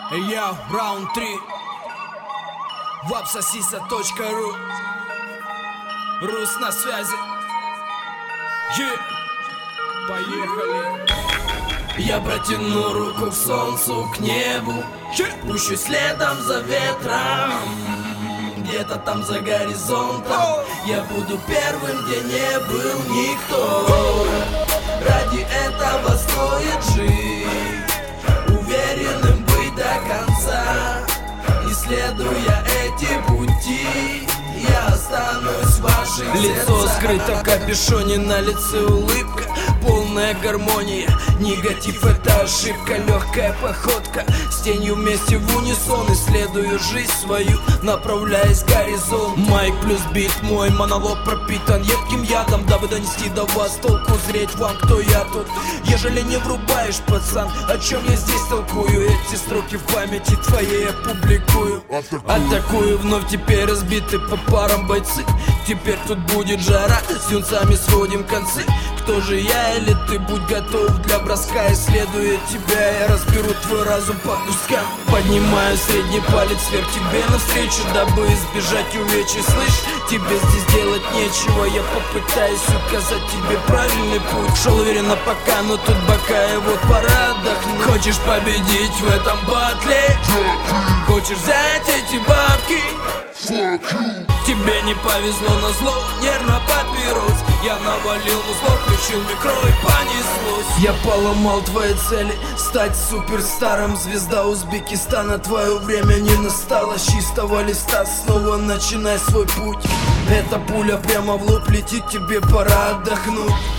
Я раунд 3 wapsasisa.ru. Рус на связи. Поехали. Я протяну руку к солнцу, к небу, пущу следом за ветром. Где-то там за горизонтом я буду первым, где не был никто. Ради этого стоит жить, уверенным быть до конца. Исследуя эти пути, я останусь в ваших Лицо сердцах. скрыто в капюшоне, на лице улыбка, полная гармония. Негатив — это ошибка, легкая походка, с тенью вместе в унисон. Исследую жизнь свою, направляясь к горизонту. Майк плюс бит, мой монолог пропитан едким ядом, дабы донести до вас толку, зреть вам, кто я тут. Ежели не врубаешь, пацан, о чем я здесь толкую? Эти строки в памяти твоей я публикую. Атакую вновь, теперь разбиты по парам бойцы. Теперь тут будет жара, с юнцами сводим концы. Кто же я или ты? Будь готов для броска. Исследуя тебя, я разберу твой разум по кускам. Поднимаю средний палец вверх тебе навстречу, дабы избежать увечий. Слышь, тебе здесь делать нечего, я попытаюсь указать тебе правильный путь. Шел уверенно пока, но тут бока, и вот пора отдохнуть. Хочешь победить в этом батле? Хочешь взять эти бабки? Тебе не повезло, назло, нервно папирос. Я навалил музло, включил микро и понеслось. Я поломал твои цели, стать суперстаром. Звезда Узбекистана, твое время не настало. С чистого листа снова начинай свой путь. Эта пуля прямо в лоб летит, тебе пора отдохнуть.